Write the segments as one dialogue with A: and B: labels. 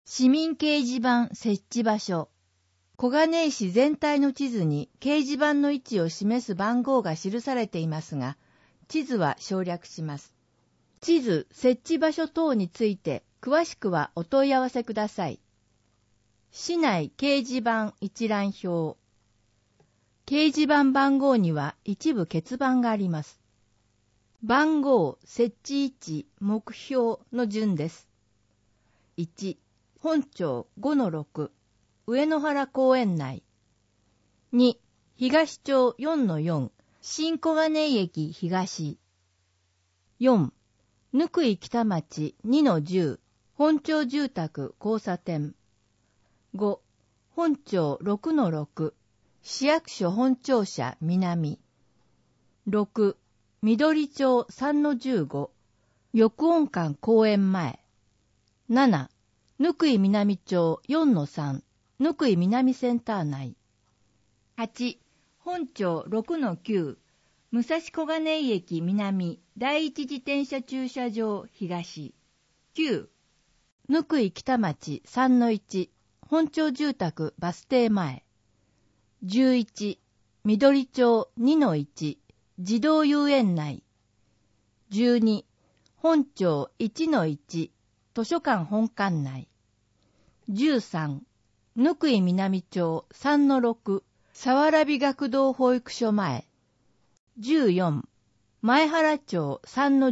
A: 市民掲示板設置場所。小金井市全体の地図に掲示板の位置を示す番号が記されていますが、地図は省略します。地図、設置場所等について詳しくはお問い合わせください。市内掲示板一覧表。掲示板番号には一部欠番があります。番号、設置位置、目標の順です。1、本町 5-6、上野原公園内。2、東町 4-4、新小金井駅東。4、貫井北町 2-10、本町住宅交差点。5、本町 6-6、市役所本庁舎南。6、緑町 3-15、翼音館公園前。7、貫井南町 4-3、貫井南センター内。8、本町 6-9、武蔵小金井駅南第一自転車駐車場東。9、貫井北町 3-1、本町住宅バス停前。11、緑町 2-1、児童遊園内。12、本町 1-1、図書館本館内。13、貫井南町 3-6、佐原美学童保育所前。14、前原町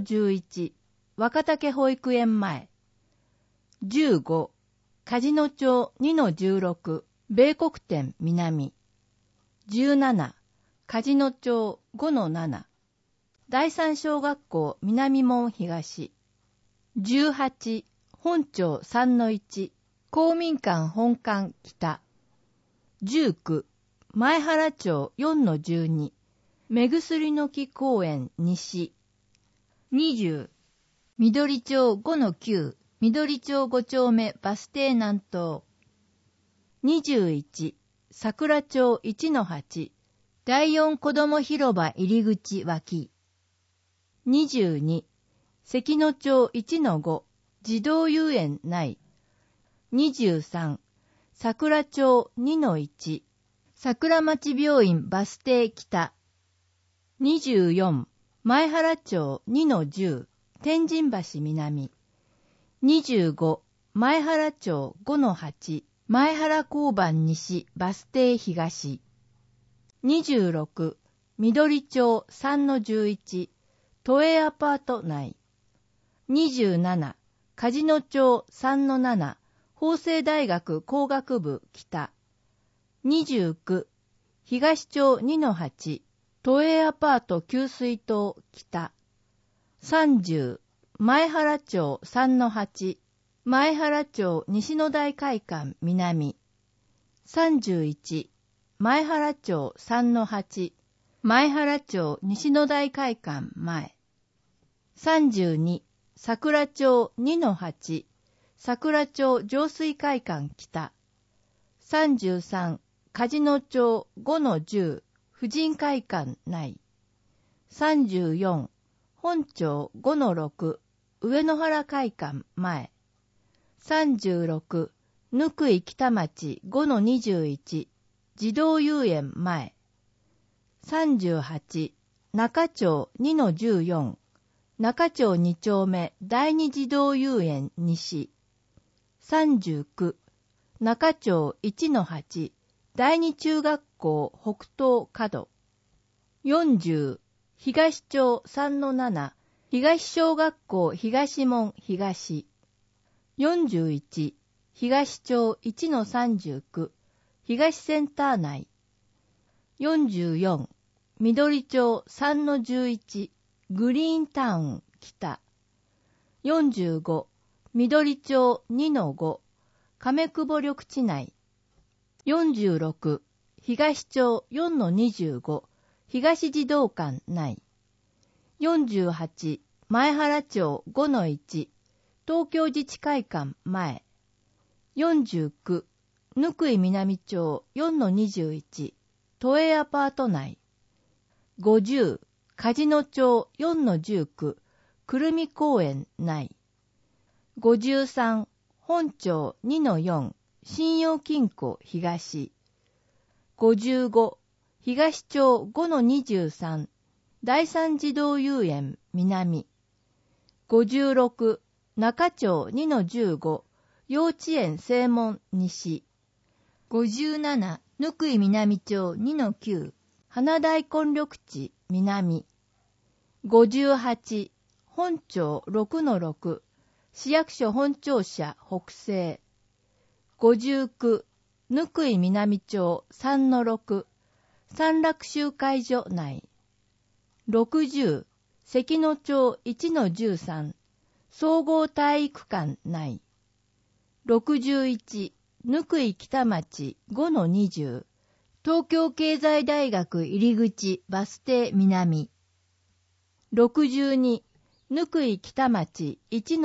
A: 3-11、若竹保育園前。15、梶野町 2-16、米国店南。17、梶野町 5-7、第三小学校南門東。18、本町 3-1、公民館本館北。19、前原町 4-12、目薬の木公園西。20、緑町 5-9、緑町5丁目バス停南東。21、桜町 1-8、第四子ども広場入り口脇。22、関野町 1-5、児童遊園内。23、桜町 2-1、桜町病院バス停北。24、前原町 2-10、天神橋南。25、前原町 5-8、前原交番西バス停東。26、緑町 3-11、都営アパート内。27、梶野町 3-7、法政大学工学部北。29、東町 2-8、都営アパート給水塔北。30、前原町 3-8、前原町西野台会館南。31、前原町 3-8、前原町西野台会館前。32、桜町 2-8、桜町上水会館北。33、梶野町 5-10、婦人会館内。34、本町 5-6、上野原会館前。36、貫井北町 5-21、児童遊園前。38、中町 2-14、中町2丁目第二児童遊園西。39、中町 1-8、第二中学校北東角。40、東町 3-7、東小学校東門東。41、東町 1-39、東センター内。44、緑町 3-11、グリーンタウン北。45、緑町 2-5、亀久保緑地内。46、東町 4-25、東児童館内。48、前原町 5-1、東京自治会館前。49、貫井南町 4-21、都営アパート内。50、梶野町 4-19、くるみ公園内。53、 本町 2-4 信用金庫東。55東町 5-23 第三児童遊園南。56中町 2-15 幼稚園正門西。57貫井南町 2-9 花大根緑地南。58本町 6-6 市役所本庁舎北西。59貫井南町 3-6 三楽集会所内。60関野町 1-13 総合体育館内。61貫井北町 5-20 東京経済大学入口バス停南。62貫井北町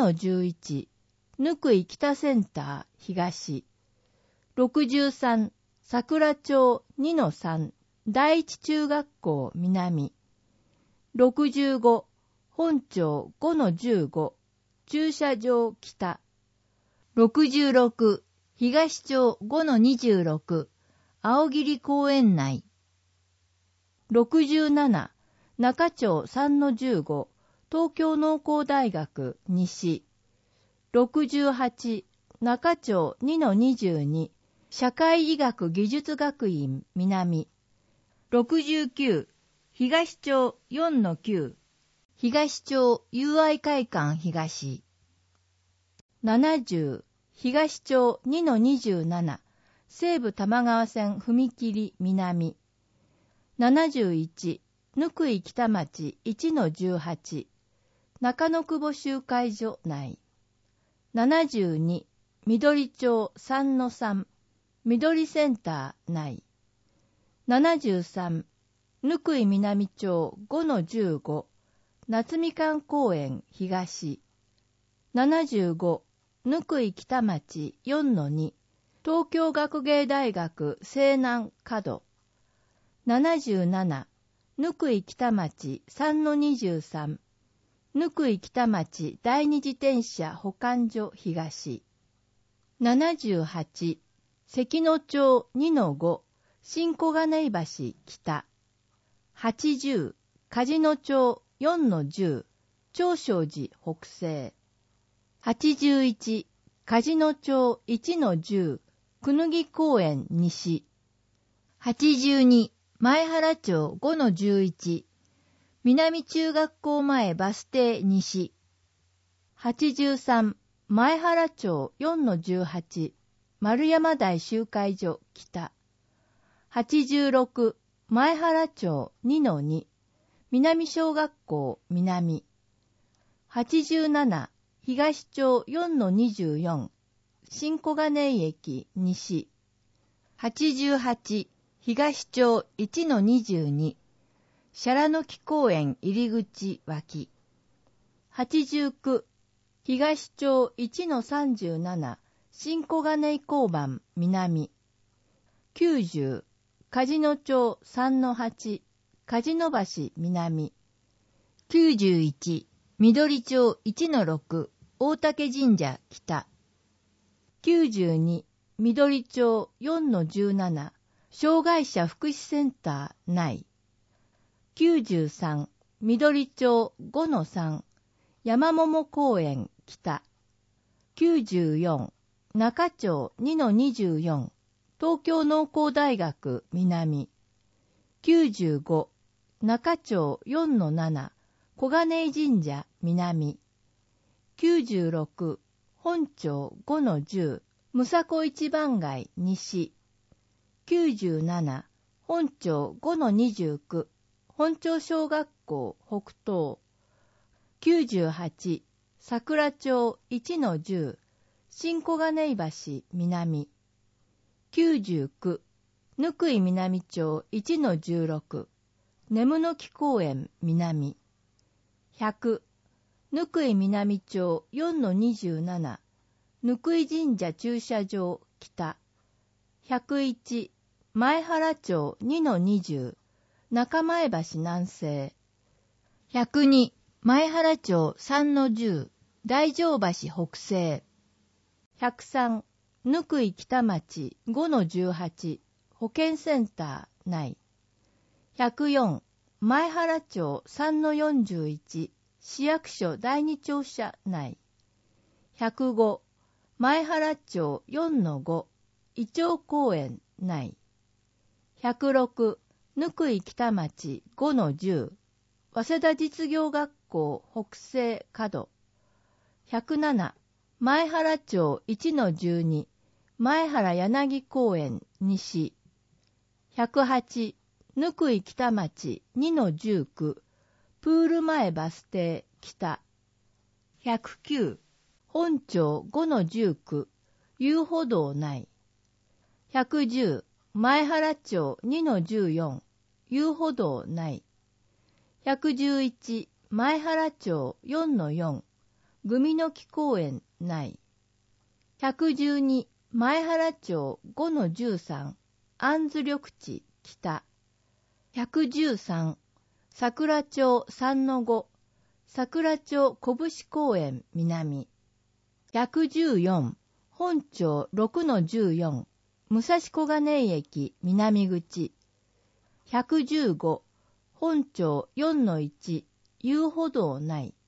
A: 1-11 貫井北センター東。63桜町 2-3 第一中学校南。65本町 5-15 駐車場北。66東町 5-26 青桐公園内。67中町 3-15 東京農工大学西。68中町 2-22 社会医学技術学院南。69東町 4-9 東町友愛会館東。70東町 2-27 西武多摩川線踏切南。71貫井北町 1-18 中野久保集会所内。72緑町 3-3 緑センター内。73貫井南町 5-15 夏みかん公園東。75貫井北町 4-2 東京学芸大学西南角。77貫井北町 3-23 貫井北町第二自転車保管所東。78関野町 2-5 新小金井橋北。80梶野町 4-10 長正寺北西。81梶野町 1-10 椚木公園西。82前原町 5-11 南中学校前バス停西。83前原町 4-18 丸山台集会所北。86前原町 2-2 南小学校南。87東町 4-24 新小金井駅西。88東町 1-22 シャラノキ公園入口脇。89東町 1-37 新小金井交番南。90梶野町 3-8 梶野橋南。91緑町 1-6 大竹神社北。92緑町 4-17 障害者福祉センター内。93緑町 5-3 山桃公園北。94中町 2-24 東京農工大学南。95中町 4-7 小金井神社南。96本町 5-10 むさこ一番街西。97本町 5-29 本町小学校北東。98桜町 1-10 新小金井橋南。99貫井南町 1-16 眠の木公園南。100貫井南町 4-27 貫井神社駐車場北。101前原町 2-20 中前橋南西。102前原町 3-10 大乗橋北西。 103、ぬくい北町 5-18 保健センター内。104、前原町 3-41 市役所第二庁舎内。105、前原町 4-5 イチョウ公園内。106、ぬくい北町 5-10 早稲田実業学校北西角。107、前原町 1-12 前原柳公園西。108、ぬくい北町 2-19 プール前バス停北。109、本町 5-19 遊歩道内。110、前原町 2-14 遊歩道内。111、前原町 4-4 グミの木公園内。112、前原町 5-13 安図緑地北。113、桜町 3-5 桜町小節公園南。114、本町 6-14 武蔵小金井駅南口。115、本町 4-1 遊歩道内。